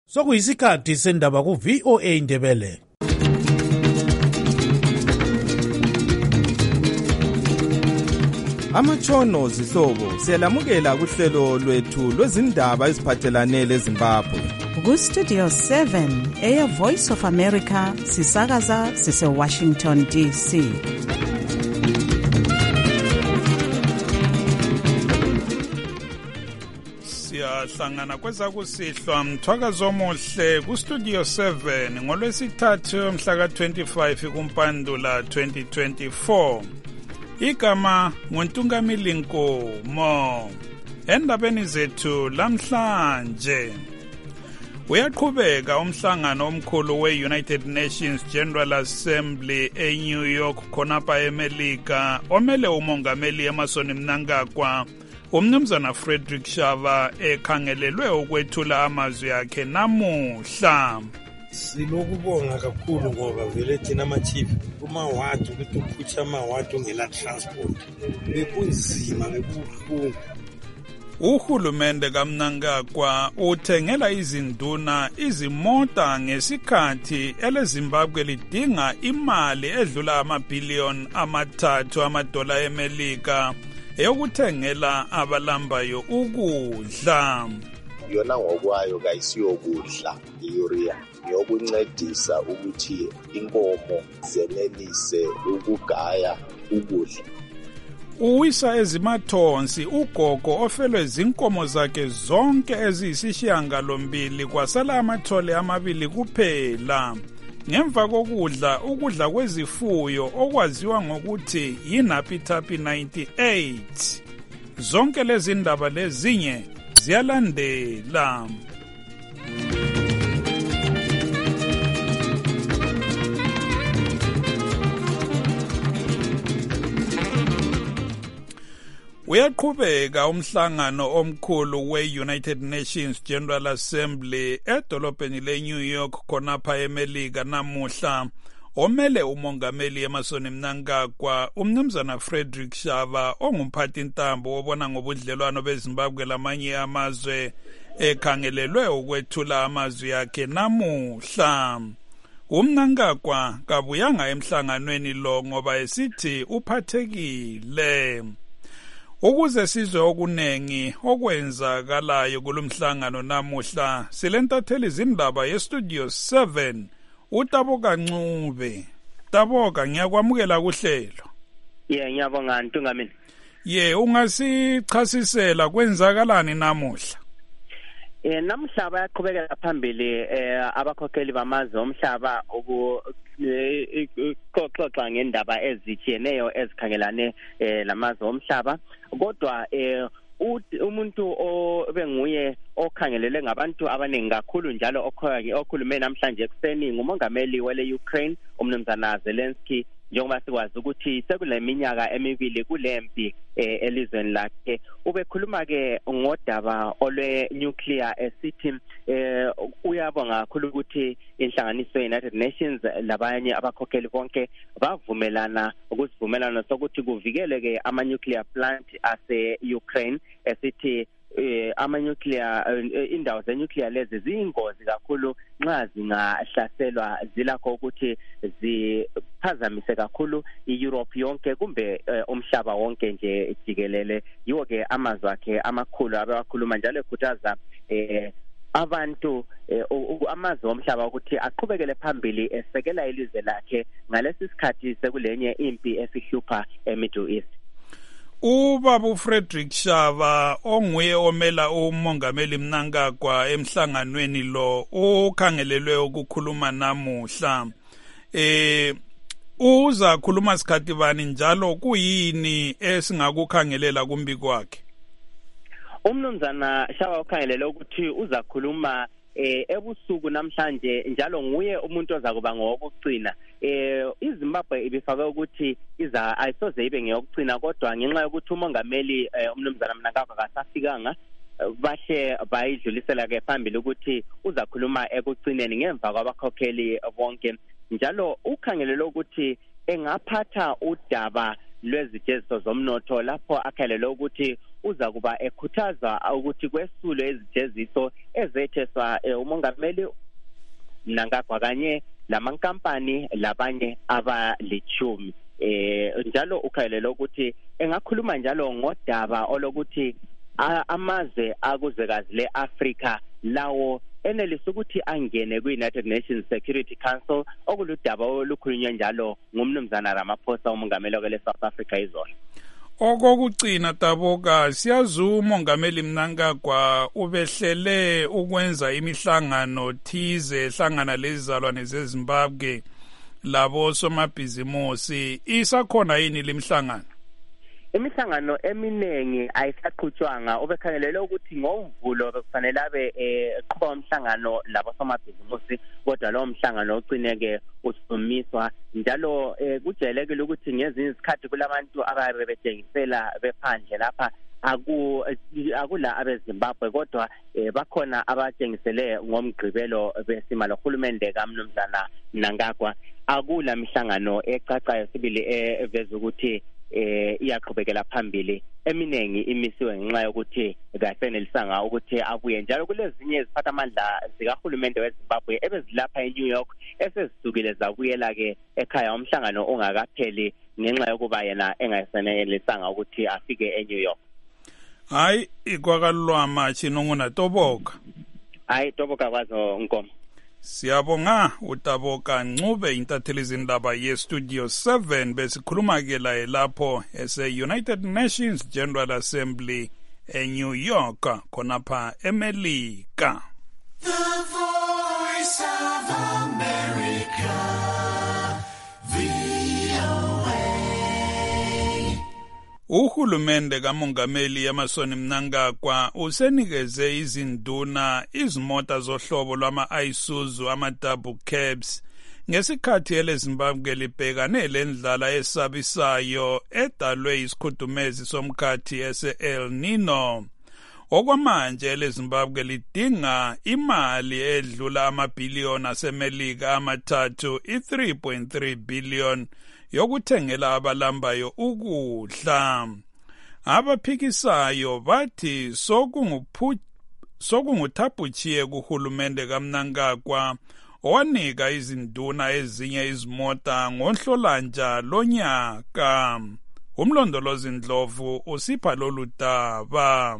Sokuyisikhathi sendaba ku VOA Indebele. Amatshono zihlobo siyalamukela kuhlelo lwethu lwezindaba eziphathelane leZimbabwe. Ku Studio 7 Air Voice of America sisakaza sise Washington DC. Siyahlangana kwezakusihlwa mthwakazo omuhle ku Studio 7 ngolwesithathu mhla ka 25 kuMpandula 2024. Igama nguNtungamili Nkomo. Endabeni zethu lamhlanje uyaqhubeka umhlangano omkhulu we-United Nations General Assembly eNew York khonapha eMelika omele umongameli Emmerson Mnangagwa. Umnumzana Frederick Shava ekhangelelwe ukwethula amazwi akhe namuhla. Silokubonga kakhulu ngoba vele thina ama-chief kuma-ward ukuthi uphutha ama-ward ongela transport bekunzima bebuhlungu. Uhulumende kaMnangagwa uthengela izinduna izimota ngesikhathi eleZimbabwe lidinga imali edlula amabhiliyoni amathathu amadola eMelika eyokuthengela abalambayo ukudla. Yona ngokwayo kayisiyokudla iurea yokuncedisa ukuthi inkomo zenelise ukugaya ukudla. Uwisa ezimathonsi ugogo ofelwe zinkomo zakhe zonke eziyisishiyangalombili kwasala amathole amabili kuphela. Ngemva kokudla ukudla kwezifuyo okwaziwa ngokuthi yiNapitapi 98. Zonke lezi ndaba lezinye ziyalandela. Uyaqhubeka umhlangano omkhulu we-United Nations General Assembly edolobheni le-New York khonapha eMelika namuhla omele umongameli Emmerson Mnangagwa umnumzana Frederick Shava ongumphathi ntambo obona ngobudlelwano beZimbabwe lamanye amazwe ekhangelelwe ukwethula amazwi akhe namuhla. Umnangagwa kabuyanga emhlanganweni lo ngoba esithi uphathekile. Ukuze sizwe okunengi okwenzakalayo kulomhlangano namuhla silentatheli izindaba yeStudio 7 uTaboka Ncube. Taboka ngiyakwamukela kuhlelo. Ngiyabonga Ntungamini. Ungasichasisela kwenzakalani namuhla? Namuhla bayaqhubekela phambili abakhokheli bamazwe omhlaba ukuxoxa ngendaba ezitshiyeneyo ezikhangelane lamazwe omhlaba, kodwa umuntu obenguye okhangelele ngabantu abaningi kakhulu njalo okhulume namhlanje ekuseni ngumongameli wele Ukraine umnumzana Zelensky. Njengoba sikwazi ukuthi sekule minyaka emibili kulempi elizweni lakhe, ubekhuluma ke ngodaba olwe nuclear esithi uyabonga kakhulu ukuthi inhlanganiso ye-United Nations labanye abakhokheli bonke bavumelana ukusivumelana sokuthi kuvikeleke ama-nuclear plant ase-Ukraine esithi indawo ze-nuclear lezi ziyingozi kakhulu nxa zingahlaselwa zilakho ukuthi ziphazamise kakhulu i-Europe yonke kumbe umhlaba wonke nje jikelele. Yiwo-ke amazwi akhe amakhulu abewakhuluma njalo ekhuthaza abantu amazwe omhlaba ukuthi aqhubekele phambili esekela ilizwe lakhe ngalesi sikhathi sekulenye impi esihlupha eMiddle East. Ubaba Frederick Shava onguye omela umongameli Mnangagwa emhlanganweni lo ukhangelelwe ukukhuluma namuhla. Uza khuluma sikhathi bani njalo kuyini esingakukhangelela kumbi kwakhe? Umnumzana Shava ukhangelele ukuthi uza khuluma ebusuku namhlanje njalo nguye umuntu ozakuba ngowokugcina. iZimbabwe ibifake ukuthi ayisoze ibe ngeyokugcina, kodwa ngenxa yokuthi umongameli umnumzana Mnangagwa akasafikanga bahle bayidlulisela ke phambili ukuthi uzakhuluma ekugcineni ngemva kwabakhokheli bonke. Njalo ukhangelele ukuthi engaphatha udaba lwezijeziso zomnotho lapho akhalele ukuthi uza kuba ekhuthaza ukuthi kwesulwe izijeziso ezetheswa umongameli Mnangagwa kanye lamankampani labanye abalichumi. Njalo ukhayelela ukuthi engakhuluma njalo ngodaba olokuthi amazwe akuzwekazi leAfrika lawo enelisa ukuthi angene kwi-United Nations Security Council okuludaba olukhulunywa njalo ngumnumzana Ramaphosa umongameli wele South Africa izolo. Okokugcina Taboka, siyazi umongameli Mnangagwa ubehlele ukwenza imihlangano thize hlangana lezizalwane zeZimbabwe labo somabhizimusi. Isakhona yini lemhlangano? Imihlangano eminengi ayisaqhutshwanga, ubekhangelele ukuthi ngoMvulo bekufanele abe eqhuba umhlangano labo somabhizimusi, kodwa lo mhlangano ucineke usumiswa. Njalo kujayelekile ukuthi ngezinye izikhathi kulabantu ababe bethengisela bephandle lapha akula abeZimbabwe, kodwa bakhona abatshengisele ngomgqibelo besima lohulumende kaMnumzana Mnangagwa. Akula mihlangano ecacayo sibili eveza ukuthi iyaqhubekela phambili. Eminengi imisiwe ngenxa yokuthi kasenelisanga ukuthi abuye. Njalo kulezinye iziphathamandla zikahulumende weZimbabwe ebezilapha eNew York esezisukile zabuyela ke ekhaya umhlangano ongakapheli ngenxa yokuba yena engasenelisanga ukuthi afike eNew York. Hayi ikwakalwa machi nongona Toboka. Hayi Toboka kwazo Nkomo. Siyabonga uTaboka Ncube intatheli zindaba yeStudio 7 besikhuluma ke la lapho ese-United Nations General Assembly eNew York khonapha eMelika. The Voice of America, VOA. Uhulumende kamongameli Emmerson Mnangagwa usenikeze izinduna izimota zohlobo lwama-Isuzu ama-double cabs ngesikhathi eleZimbabwe libhekane lendlala esabisayo edalwe isikhudumezi somkhathi ese-El Nino. Okwamanje eleZimbabwe lidinga imali edlula amabhiliyoni aseMelika amathathu i-3.3 billion yokuthengela abalambayo ukudla. Abaphikisayo bathi sokunguthabuchiye kuhulumende kaMnangagwa owanika izinduna ezinye izimota ngoNhlolanja lonyaka. Umlondolozi Ndlovu usipha lolu daba.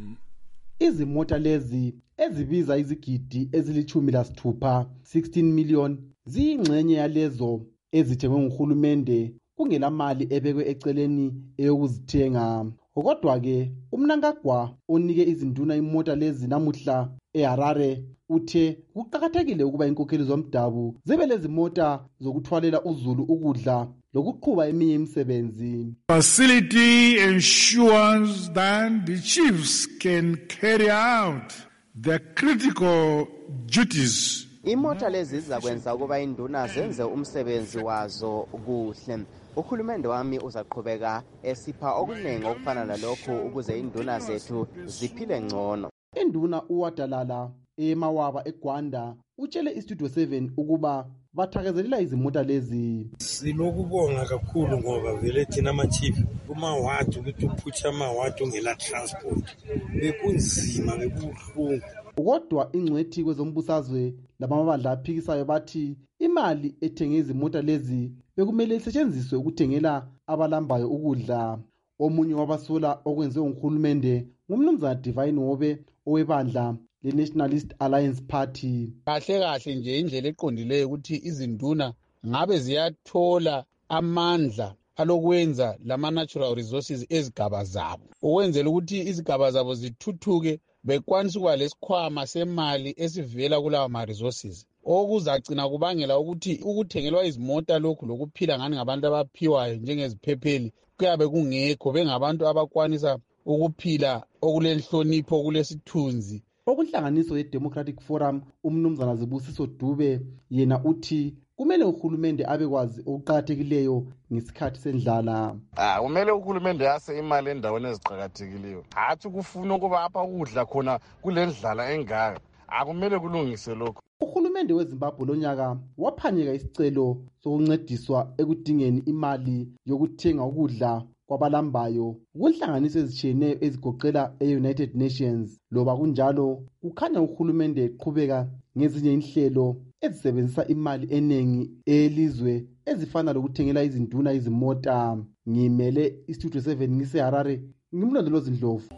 Izimota lezi ezibiza izigidi ezili-16 16 million ziyingxenye yalezo ezithengwe nguhulumende kungelamali ebekwe eceleni eyokuzithenga. Kodwa-ke uMnangagwa onike izinduna imota lezi namuhla eHarare uthe kuqakathekile ukuba inkokheli zomdabu zibe lezi mota zokuthwalela uzulu ukudla lokuqhuba eminye imisebenzi. Facility ensures that the chiefs can carry out the critical duties. Imota lezi zizakwenza ukuba induna zenze umsebenzi wazo kuhle. Uhulumende wami uzaqhubeka esipha okuningi okufana nalokho ukuze induna zethu ziphile ngcono. Induna uWadalala eMawaba eGwanda utshele iStudio 7 ukuba bathakezelela izimota lezi. Silokubonga kakhulu ngoba vele thina ama-chief kumawadi ukuthi uphutha amawadi ongela transport bekunzima bekubuhlungu. Kodwa ingcwethi kwezombusazwe labamabandla aphikisayo bathi imali ethenge izimota lezi bekumele isetshenziswe ukuthengela abalambayo ukudla. Omunye wabasola okwenziwe nguhulumende ngumnumzana Divine Wobe owebandla le-Nationalist Alliance Party. Kahle nje indlela eqondileyo ukuthi izinduna ngabe ziyathola amandla alokwenza lama-natural resources ezigaba zabo, ukwenzela ukuthi izigaba zabo zithuthuke bekwanisa ukuba lesikhwama semali esivela kulawa ma-resources okuzacina kubangela ukuthi ukuthengelwa izimota lokhu lokuphila ngani ngabantu abaphiwayo njengeziphepheli kuyabe kungekho, bengabantu abakwanisa ukuphila okulenhlonipho okulesithunzi. Okuhlanganiso ye-Democratic Forum umnumzana Zibusiso Dube yena uthi kumele uhulumende abekwazi okuqhakathekileyo ngesikhathi sendlala. Kumele uhulumende yase imali endaweni eziqhakathekileyo. Hathi kufuna ukuba apha ukudla khona kulendlala engaka. Akumele kulungise lokho. Uhulumende weZimbabwe lonyaka waphanyeka isicelo sokuncediswa ekudingeni imali yokuthenga ukudla kwabalambayo kunhlanganiso ezitshiyeneyo ezigoqela e-United Nations. Loba kunjalo kukhanya uhulumende eqhubeka ngezinye inhlelo ezisebenzisa imali eningi elizwe ezifana lokuthengela izinduna izimota. Ngimele iStudio 7 ngiseHarare, ngimlondolozi Ndlovu.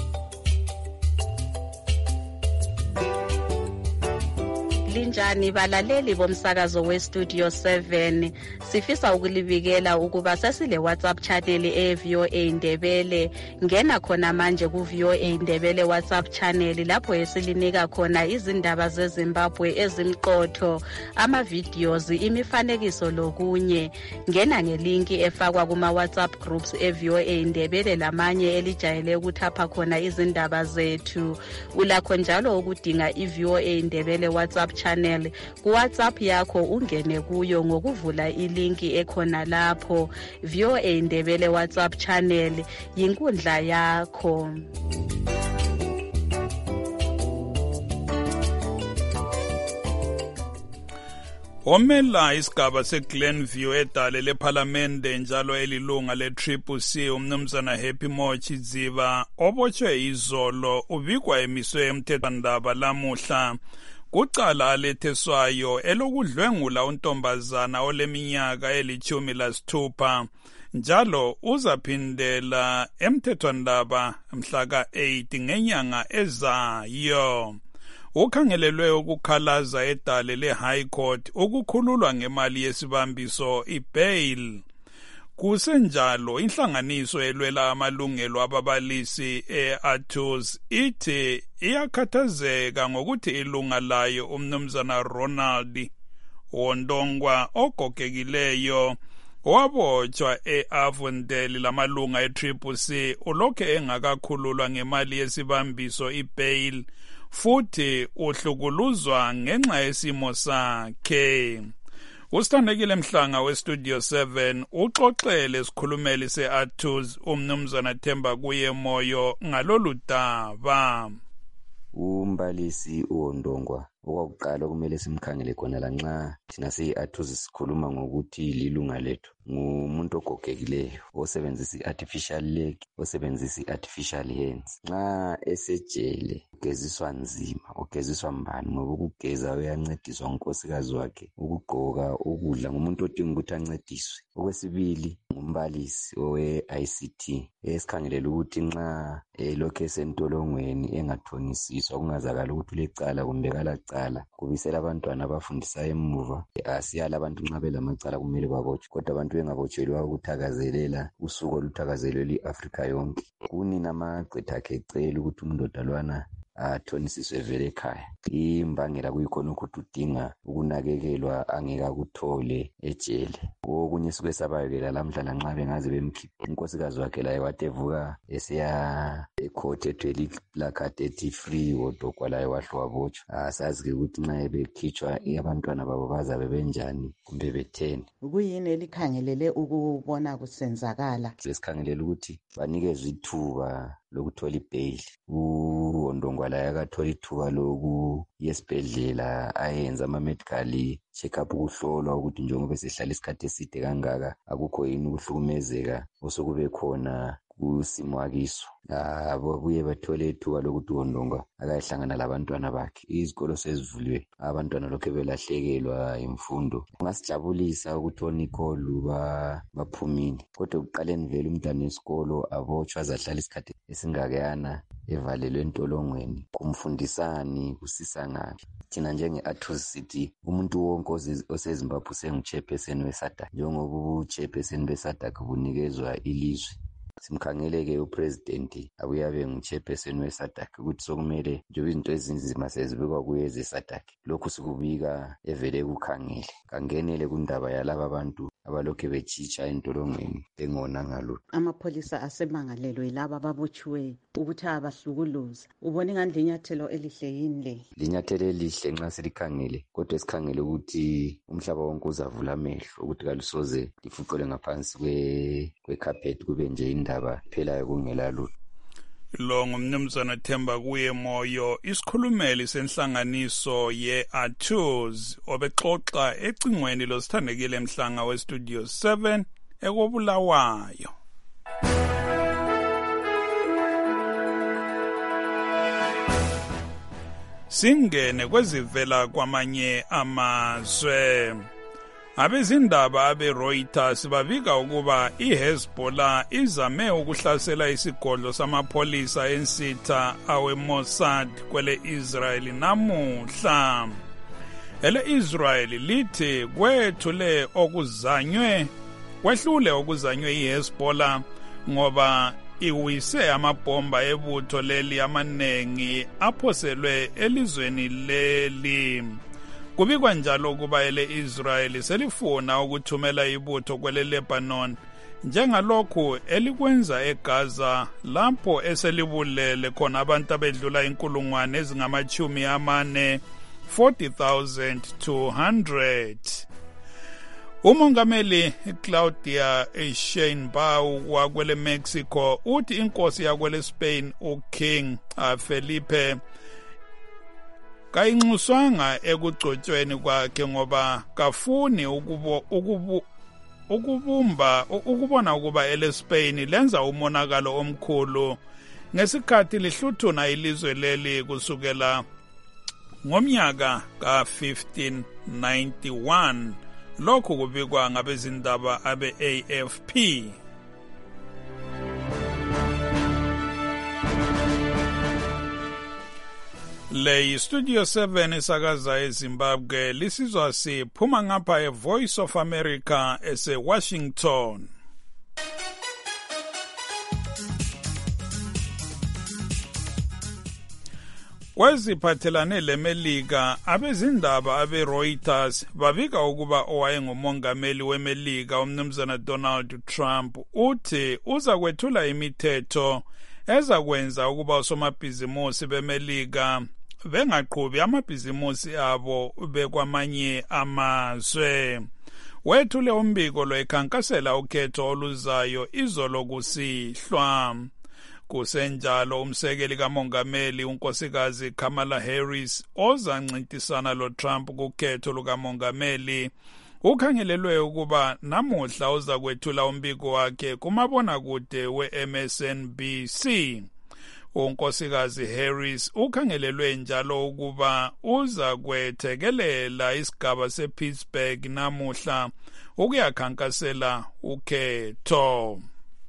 Linjani balaleli bomsakazo weStudio 7, sifisa ukulibikela ukuba sesile WhatsApp channel eVOA Ndebele. Ngena khona manje kuVOA Ndebele WhatsApp channel lapho esilinika khona izindaba zeZimbabwe ezimqotho, ama-videos, imifanekiso lokunye. Ngena ngelinki efakwa kuma WhatsApp groups eVOA Ndebele lamanye elijayele ukuthapha khona izindaba zethu. Ulakho njalo ukudinga iVOA Ndebele WhatsApp channel ku WhatsApp yakho, ungene kuyo ngokuvula ilinki ekhona lapho. VOA Ndebele WhatsApp channel yinkundla yakho. Omela isigaba seGlenview edale leParliamente njalo elilunga le-CCC umnumzana Happy Mochi Dziva obotshwe izolo ubikwa emiswe emthethwandaba lamuhla kucala aletheswayo elokudlwengula untombazana oleminyaka eli-16 njalo uzaphindela emthethwandaba mhla ka-8 ngenyanga ezayo. Ukhangelelwe ukukhalaza edale le-High Court ukukhululwa ngemali yesibambiso i-bail. Kusenjalo inhlanganiso elwela amalungelo ababalisi e-ATUS ithi iyakhathazeka ngokuthi ilunga layo umnumzana Ronald Wondongwa ogogekileyo wabotshwa e-Avondale lamalunga e-CCC ulokhe engakakhululwa ngemali yesibambiso i-bail futhi uhlukuluzwa ngenxa yesimo sakhe. Usithandekile Mhlanga weStudio 7 uxoxele isikhulumeli se-ATUS umnumzana Themba kuye moyo ngalolu daba. Umbalisi uWondongwa okwakuqala kumele simkhangele khona la nxa thina siyi-ATUS sikhuluma ngokuthi lilunga lethu ngumuntu ogogekileyo osebenzisa i-artificial leg, osebenzisa i-artificial hands. Nxa esejele ugeziswa nzima, ugeziswa mbani ngoba ukugeza uyancediswa ngunkosikazi wakhe, ukugqoka, ukudla, ngumuntu odinga ukuthi ancediswe. Okwesibili ngumbalisi owe-ICT esikhangelela ukuthi nxa lokhu esentolongweni engathonisiswa kungazakala ukuthi ulecala kumbe kalacala kubisela abantwana abafundisayo emuva. Asiyala abantu nxa belamacala kumele babotshwe, kodwa abantu bengabotshelwa ukuthakazelela usuku oluthakazelelwa i-Afrika yonke. Kunina amagqitha akhe ecela ukuthi umndoda lwana athonisiswe vele ekhaya. Imbangela kuyikhona ukuthi udinga ukunakekelwa angeke akuthole ejele. Okunye suke sabayekela lamhla nxa bengaze bemkhiphe. Unkosikazi wakhe laye wathi evuka esiya ecourt ethwele iplakade ethi free Wondongwa laye wahle wabotshwa. Asazi-ke ukuthi nxa bekhitshwa abantwana babo bazabe benjani kumbe betheni. Kuyini elikhangelele ukubona kusenzakala? Sesikhangelela ukuthi banikezwe ithuba lokuthola ibail. uWondongwa laye akathola ithuba loku yesibhedlela ayenza ama-medical check-up ukuhlolwa ukuthi njengoba sehlala isikhathi eside kangaka akukho yini ukuhlukumezeka osokube khona kusimo akiso. Babuye bathole ithuba lokuthi uWondongwa akayihlangana labantwana bakhe. Izikolo sezivuliwe, abantwana lokhe belahlekelwa imfundo. Kungasijabulisa ukuthi oNikolu baphumile, kodwa ekuqaleni vele umntwana wesikolo abotshwa azahlala isikhathi esingakayana evalelwe entolongweni. Kumfundisani kusisa ngaphi? Thina njenge-ATUS sithi umuntu wonke oseZimbabwe sengu-chairperson we-SADC. Njengoba ubu-chairperson be-SADC bunikezwa ilizwe, simkhangeleke upresident abuyabe ngu-chairperson we-SADC ukuthi sokumele njengoba izinto ezinzima sezibekwa kuye eze-SADC. Lokhu sikubika evele kukhangele kangenele kundaba yalaba abantu abalokhe betshitsha entolongweni engona ngalutho. Amapholisa asemangalelwe yilaba ababotshiweyo ukuthi abahlukuluza. Ubone ngani linyathelo elihle yini le? Linyathelo elihle nxa silikhangele, kodwa esikhangele ukuthi umhlaba wonke uzavula amehlo ukuthi kalusoze lifuqele ngaphansi kwecarpet kube nje indaba phelayo kungela lutho. Lo ngumnumzana Themba kuye moyo, isikhulumeli senhlanganiso ye-ATUS obexoxa ecingweni losithandekile Mhlanga weStudio 7 ekobulawayo. singene kwezivela kwamanye amazwe. Abezindaba abe-Reuters babika ukuba iHezbollah izame ukuhlasela isigodlo samapholisa ensitha awe-Mossad kwele Israel namuhla. Ele-Israel lithi kwehlule okuzanywe iHezbollah ngoba iwise amabhomba ebutho leli amanengi aphoselwe elizweni leli. Kubikwa njalo ukuba ele-Israel selifuna ukuthumela ibutho kwele Lebanon njengalokhu elikwenza eGaza lapho eselibulele khona abantu abedlula 40,200. Umongameli Claudia Sheinbaum wakwele Mexico uthi inkosi yakwele Spain uKing Felipe kayinxuswanga ekugcotshweni kwakhe ngoba kafuni ukubona ukuba ele-Spain lenza umonakalo omkhulu ngesikhathi lihluthuna ilizwe leli kusukela ngomnyaka ka-1591. Lokhu kubikwa ngabezindaba abe-AFP. Le Studio 7 isakaza eZimbabwe lisizwa siphuma ngapha eVoice of America ese-Washington. Kweziphathelane leMelika, abezindaba abe-Reuters babika ukuba owayengumongameli weMelika umnumzana Donald Trump uthi uza kwethula imithetho ezakwenza ukuba osomabhizimusi beMelika bengaqhubi amabhizimusi abo bekwamanye amazwe. Wethule umbiko lwekhankasela ukhetho oluzayo izolo kusihlwa. Kusenjalo umsekeli kamongameli unkosikazi Kamala Harris ozancintisana lo-Trump kukhetho lukamongameli ukhangelelwe ukuba namuhla uza kwethula umbiko wakhe kumabonakude we-MSNBC. Unkosikazi Harris ukhangelelwe njalo ukuba uza kwethekelela isigaba sePittsburgh namuhla ukuyakhankasela ukhetho.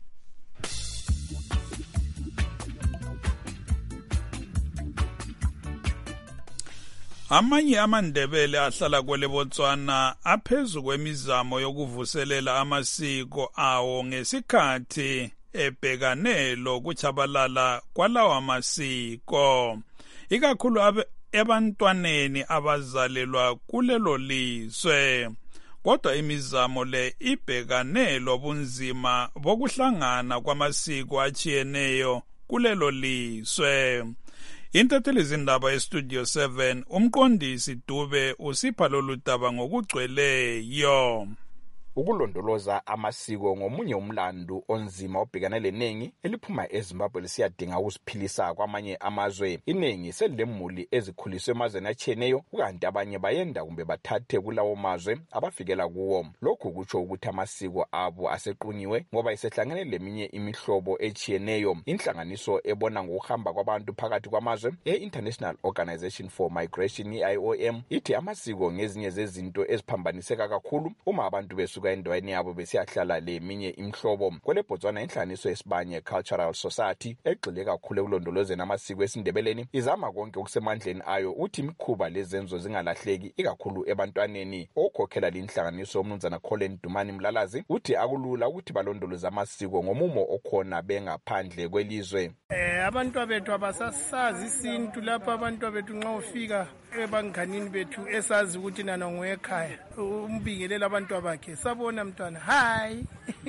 Amanye amaNdebele ahlala kwele Botswana aphezu kwemizamo yokuvuselela amasiko awo ngesikhathi ebhekane lokuchabalala kwalawa amasiko, ikakhulu ebantwaneni abazalelwa kulelo lizwe. Kodwa imizamo le ibhekane lobunzima bokuhlangana kwamasiko achiyeneyo kulelo lizwe. Intatheli zindaba eStudio 7 umqondisi Dube usipha lolu daba ngokugcweleyo. Ukulondoloza amasiko ngomunye umlando onzima obhekana lenengi eliphuma eZimbabwe lisiyadinga ukusiphilisa kwamanye amazwe. Inengi selemuli ezikhuliswe emazweni achiyeneyo kanti abanye bayenda kumbe bathathe kulawo mazwe abafikela kuwo. Lokhu kutsho ukuthi amasiko abo asequnyiwe ngoba isehlangene leminye imihlobo echiyeneyo. Inhlanganiso ebona ngokuhamba kwabantu phakathi kwamazwe e-International Organization for Migration IOM ithi amasiko ngezinye zezinto eziphambaniseka kakhulu uma abantu besuka endaweni yabo besiyahlala leminye imihlobo. Kwele Botswana inhlanganiso yesibanye Cultural Society egxile kakhulu ekulondolozeni amasiko esindebeleni izama konke okusemandleni ayo uthi imikhuba lezenzo zingalahleki ikakhulu ebantwaneni. Okhokhela linhlanganiso umnumzana Colin Dumani Mlalazi uthi akulula ukuthi balondoloze amasiko ngomumo okhona bengaphandle kwelizwe. Abantu bethu abasasazi isintu lapha, abantu bethu nxa ufika ebanganini bethu esazi ukuthi nana ngoyekhaya umbingelela abantu abakhe sabona mntwana hi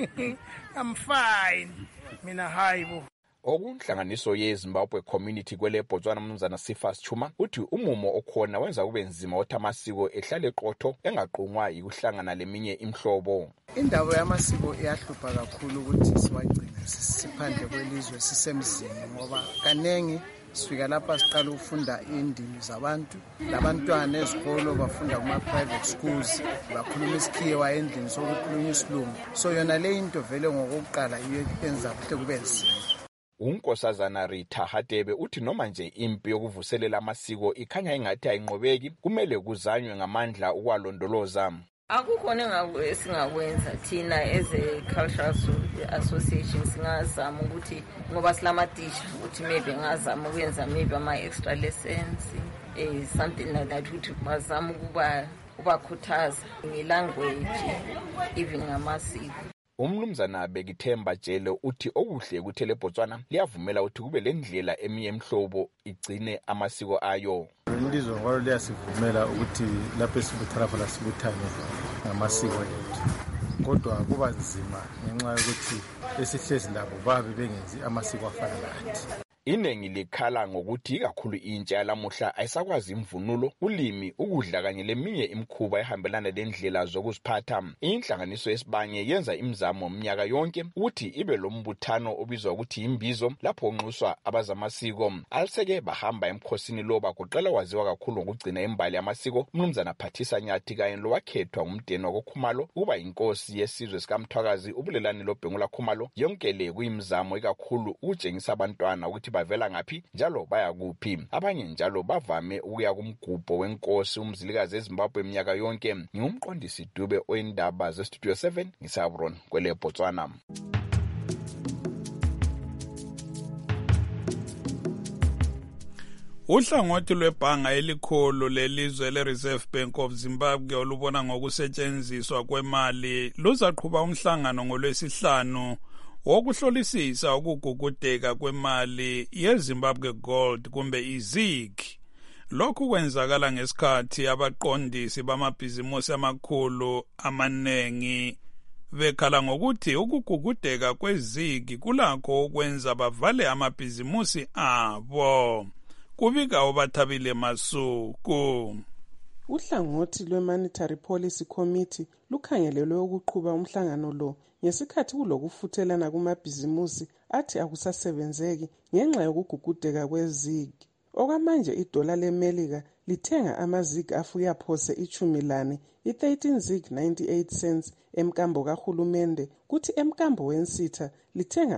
I'm fine mina hi bo. Okunhlanganiso yeZimbabwe Community kwele Botswana umnumzana Sifas Chuma uthi umumo okhona wenza kube nzima ukuthi amasiko ehlale eqotho engaqhungwa ukuhlangana leminye imhlobo. Indaba yamasiko iyahlupha kakhulu ukuthi siwagcine siphandle kwelizwe sisemzini ngoba kanengi sifika lapha siqala ukufunda indimi zabantu, labantwana ezikolo bafunda kuma private schools bakhuluma isikhiwa endlini sokukhuluma isilungu. So yona le into vele ngokuqala iyenza ukuthi kube nzima. unkosazana Rita Hadebe uthi noma nje impi yokuvuselela amasiko ikhanya engathi ayinqobeki, kumele kuzanywe ngamandla ukwalondoloza. Akukhona esingakwenza thina as a cultural association, singazama ukuthi ngoba silamatisha ukuthi maybe ngazama ukwenza maybe ama-extra lessons, something like that, ukuthi bazama ukubakhuthaza ngelanguage even ngamasiko. Umnumzana Bekithemba Jele uthi okuhle ukuthi leBotswana liyavumela ukuthi kube lendlela eminye emhlobo igcine amasiko ayo. Ilizwe ngalo liyasivumela ukuthi lapho esibuthana khona sibuthane ngamasiko ethu, kodwa kuba nzima ngenxa yokuthi esihlezi labo babe bengenzi amasiko afana lathi. Inengi likhala ngokuthi kakhulu intsha yalamuhla ayisakwazi imvunulo, ulimi, ukudla kanye leminye imikhuba ehambelana lendlela zokuziphatha. Inhlanganiso yesibanye yenza imizamo minyaka yonke ukuthi ibe lombuthano obizwa ukuthi imbizo lapho onxuswa abazamasiko. Aliseke bahamba emkhosini lo bagoqela waziwa kakhulu ngokugcina imbali yamasiko umnumzana Phathisa Nyathi kanye lowakhethwa ngumdeni wakoKhumalo ukuba inkosi yesizwe sikaMthwakazi ubulelani loBhengula Khumalo. Yonke le kuyimizamo ekakhulu ukutshengisa abantwana ukuthi bavela ngaphi njalo baya kuphi. Abanye njalo bavame ukuya kumgubho wenkosi umzilikazi eZimbabwe eminyaka yonke. Ngumqondisi Dube oyindaba zeStudio 7 ngisabron kwele Botswana. Uhlangothi lwebhanga elikhulu lelizwe leReserve Bank of Zimbabwe olubona ngokusetshenziswa kwemali luzaqhuba umhlangano ngolwesihlanu wokuhlolisisa ukugugudeka kwemali yeZimbabwe Gold kumbe iZIG. Lokhu kwenzakala ngesikhathi abaqondisi bamabhizimusi amakhulu amanengi bekhala ngokuthi ukugugudeka kweZIG kulakho ukwenza bavale amabhizimusi abo. Kubika uBathabile Masuku. Uhlangothi lwe-Monetary Policy Committee lukhangelelwe ukuqhuba umhlangano lo ngesikhathi kulokufuthelana kumabhizimusi athi akusasebenzeki ngenxa yokugugudeka kweZIG. Okwamanje idola leMelika lithenga amaZIG afuya phose 10 i-13 ZIG 98 cents emkambo kahulumende, kuthi emkambo wensitha lithenga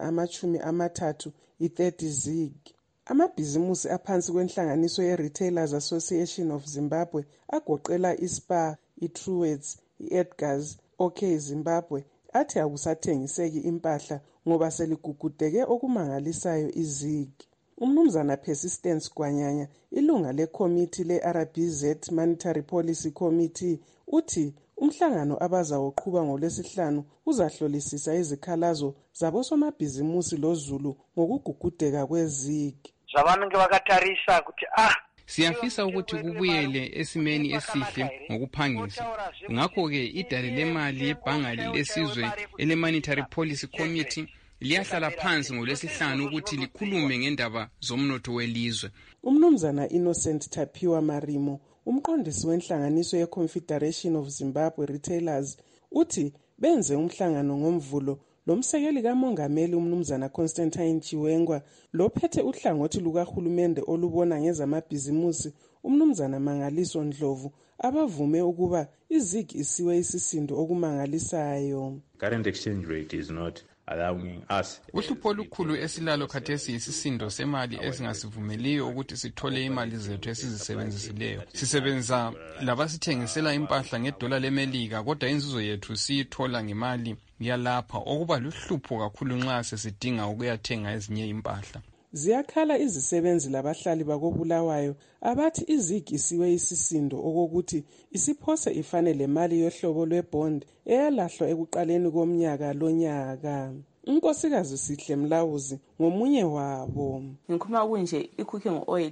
ama-30 i-30 ZIG. Amabhizimusi aphansi kwenhlanganiso ye-Retailers Association of Zimbabwe agoqela iSpar, iTruworths, iEdgars, OK Zimbabwe athi akusathengiseki impahla ngoba seligugudeke okumangalisayo iZIG. Umnumzana Persistence Gwanyanya, ilunga lekomiti le-RBZ Monetary Policy Committee, uthi umhlangano abazawoqhuba ngolwesihlanu uzahlolisisa izikhalazo zabosomabhizimusi loZulu ngokugugudeka kweZIG. Zabantu bakatarisa ukuthi siyafisa ukuthi kubuyele esimeni esihle ngokuphangisa. Ngakho-ke idale lemali yebhanga lesizwe ele-Monetary Policy Committee liyahlala phansi ngolwesihlanu ukuthi likhulume ngendaba zomnotho welizwe. Umnumzana Innocent Tapiwa Marimo, umqondisi wenhlanganiso ye-Confederation of Zimbabwe Retailers, uthi benze umhlangano ngomvulo lomsekeli kamongameli umnumzana Constantine Chiwengwa lophethe uhlangothi lukahulumende olubona ngezamabhizimusi umnumzana Mangaliso Ndlovu abavume ukuba iZIG isiwe isisindo okumangalisayo. Current exchange rate is not allowing us. Uhlupho olukhulu esilalo khathesi isisindo semali esingasivumeliyo ukuthi sithole imali zethu esizisebenzisileyo. Sisebenza labasithengisela impahla ngedola leMelika kodwa inzuzo yethu siyithola ngemali yalapha okuba luhlupho kakhulu nxa sesidinga ukuyathenga ezinye impahla. Ziyakhala izisebenzi labahlali bakobulawayo abathi iZIG isiwe isisindo okokuthi isiphose ifanele mali yohlobo lwebond eyalahlwa ekuqaleni komnyaka lonyaka. Unkosikazi Sihle Mlawuzi ngomunye wabo. Ngikhuluma kunje i-cooking oil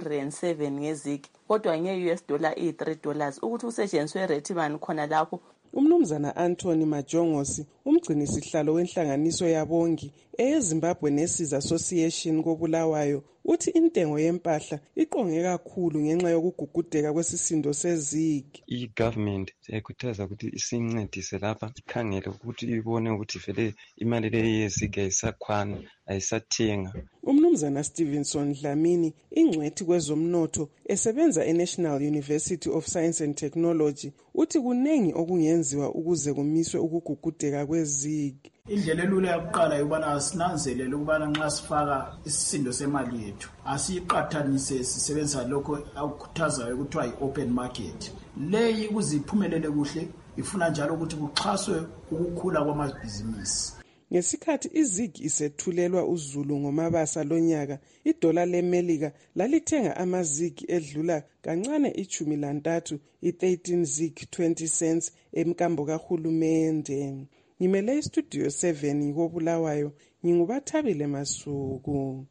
i-107 ngeZIG kodwa nge-US dollar i-$3 ukuthi kusetshenziswe rate bani khona lapho. Umnumzana Anthony Majongosi, umgcini sihlalo wenhlanganiso yabongi eyeZimbabwe Nurses Association kobulawayo, uthi intengo yempahla iqonge kakhulu ngenxa yokugugudeka kwesisindo seZIG. I-government yakhuthaza ukuthi isincedise lapha ikhangele ukuthi ibone ukuthi vele imali le yeZIG ayisakhwana ayisathenga. Umnumzana Stevenson Dlamini, ingcwethi kwezomnotho esebenza eNational University of Science and Technology, uthi kunengi okungenziwa ukuze kumiswe ukugugudeka kweZIG. Indlela elula yokuqala yokubana sinanzelele ukubana nxa sifaka isisindo semali yethu asiyiqathanise sisebenzisa lokho akukhuthazayo kuthiwa yi-open market. Leyi ukuze iphumelele kuhle ifuna njalo ukuthi kuxhaswe ukukhula kwamabhizinisi. Ngesikhathi izigi isethulelwa uZulu ngomabasa lonyaka, idola leMelika lalithenga amazigi edlula kancane 13 i-13 zig 20 cents emkambo kahulumende. Ngimele istudio 7 ngikobulawayo, ngingubathabile Masuku.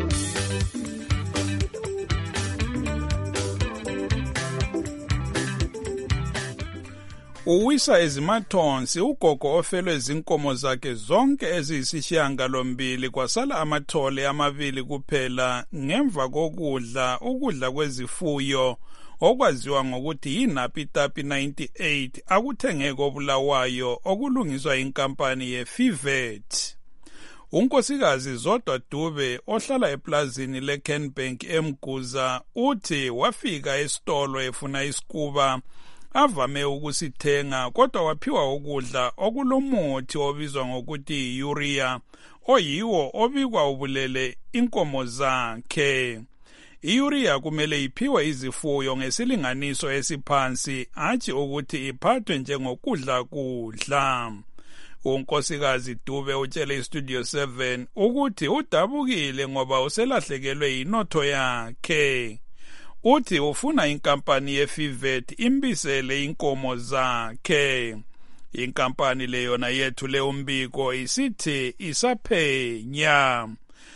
Uwisa ezimathonsi ugogo ofelwe zinkomo zakhe zonke eziyisishiyangalombili kwasala amathole amabili kuphela ngemva ukudla kwezifuyo okwaziwa ngokuthi yiNapitapi 98 akuthenge koBulawayo okulungiswa inkampani yeFivet. Unkosikazi Zodwa Dube ohlala eplazini leKenbank eMguza uthi wafika esitolo efuna isikuba avame ukusithenga kodwa waphiwa ukudla okulomuthi obizwa ngokuthi urea oyiwo obikwa ubulele inkomo zakhe. Iurea kumele iphiwe izifuyo ngesilinganiso esiphansi hatshi ukuthi iphathwe njengokudla kudla. Unkosikazi Dube utshele iStudio 7 ukuthi udabukile ngoba uselahlekelwe inotho yakhe. Uthi ufuna inkampani yeFivet imbisele inkomo zakhe. Inkampani leyona yethule umbiko isithi isaphenya.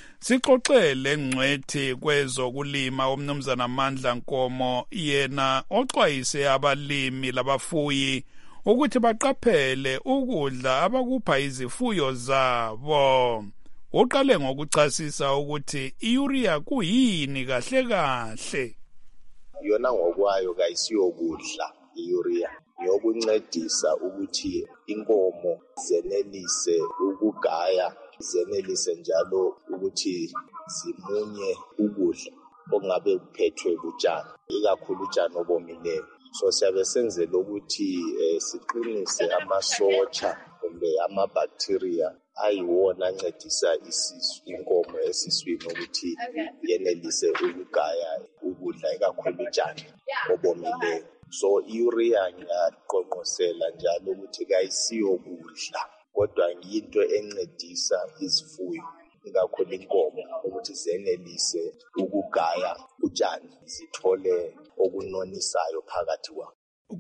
Sixoxele ngcwethi kwezokulima umnumzana Amandla Nkomo yena oxwayise abalimi labafuyi ukuthi baqaphele ukudla abakupha izifuyo zabo. Uqale ngokuchasisa ukuthi iurea kuyini kahle kahle. Yona ngokwayo kayisiyokudla iurea, yokuncedisa ukuthi inkomo zenelise ukugaya, zenelise njalo ukuthi zimunye ukudla okungabe kuphethwe butshani, ikakhulu utshani obomileyo. So siyabe senzela ukuthi siqinise amasotsha kumbe amabacteria ayiwona ancedisa isisu inkomo esiswini ukuthi yenelise ukugaya ukudla ikakhulu utshani obomileyo. So iurea ngiyaqonqosela njalo ukuthi kayisiyokudla kodwa yinto encedisa izifuyo ikakhulu inkomo ukuthi zenelise ukugaya utshani zithole okunonisayo phakathi kwawo.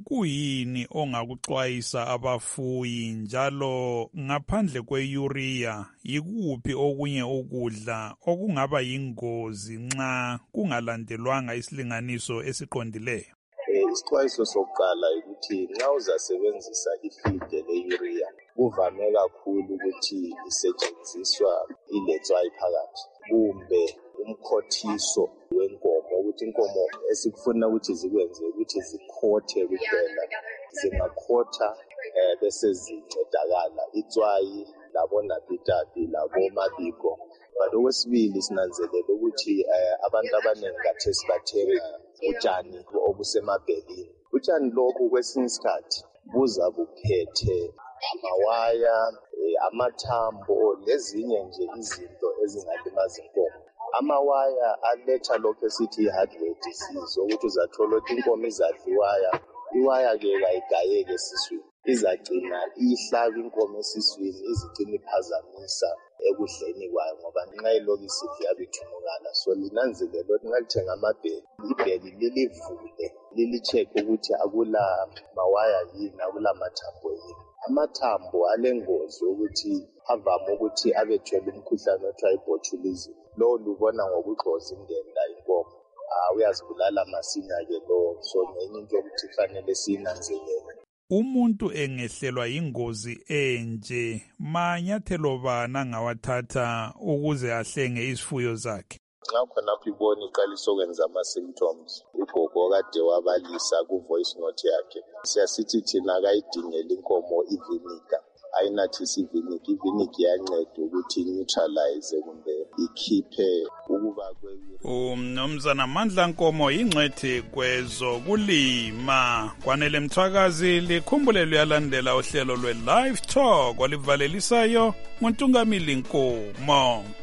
Kuyini ongakuxwayisa abafuyi njalo ngaphandle kweurea yikuphi okunye ukudla okungaba yingozi nxa kungalandelwanga isilinganiso esiqondileyo? Isixwayiso sokuqala ukuthi nxa uzasebenzisa ifeed leurea kuvame kakhulu ukuthi isetshenziswa iletswayi phakathi kumbe umkhothiso wenkomo, ukuthi inkomo esikufuna ukuthi zikwenze ukuthi zikhothe kuphela, zingakhotha bese zincedakala itswayi laboNapitapi labomabiko. But okwesibili sinanzelele ukuthi abantu abaningi khathesi sibathenga utshani obusemabhelini. Utshani lokhu kwesinye isikhathi buza buphethe amawaya, amathambo lezinye nje izinto ezingalimaza inkomo. Amawaya aletha lokho esithi i-hardware disease, ukuthi uzathola ukuthi inkomo izadliwaya, iwaya-ke kayigayeke esiswini, izagcina ihlaba inkomo esiswini, izigcina iphazamisa ekudleni kwayo ngoba nxa ilokhu isidla yabe ithunukala. So linanzelele ukuthi nxa lithenga amabheli, ibheli lilivule, lili-check ukuthi akula mawaya yini, akula mathambo yini. Amathambo alengozi ukuthi avame ukuthi abethwele umkhuhlane othiwa yi-botulism. Lo lubona ngokugxoza indenda inkomo. Uyazibulala masinya-ke lo. So ngenye into yokuthi kufanele siyinanzelele. Umuntu engehlelwa yingozi enje, manyathelo bani angawathatha ukuze ahlenge izifuyo zakhe? Nxa khonapho ibona iqalisa ukwenza ama-symptoms, ugogo kade wabalisa ku-voice note yakhe, siyasithi thina akayidingele inkomo iviniga, ayinathise iviniga. Iviniga iyanceda ukuthi neutralize kumbe ikhiphe ukuba umnumzana Mandla Nkomo ingcwethi kwezokulima. Kwanele Mthwakazi likhumbule luyalandela uhlelo lwe-Live Talk walivalelisayo nguNtungamili Nkomo.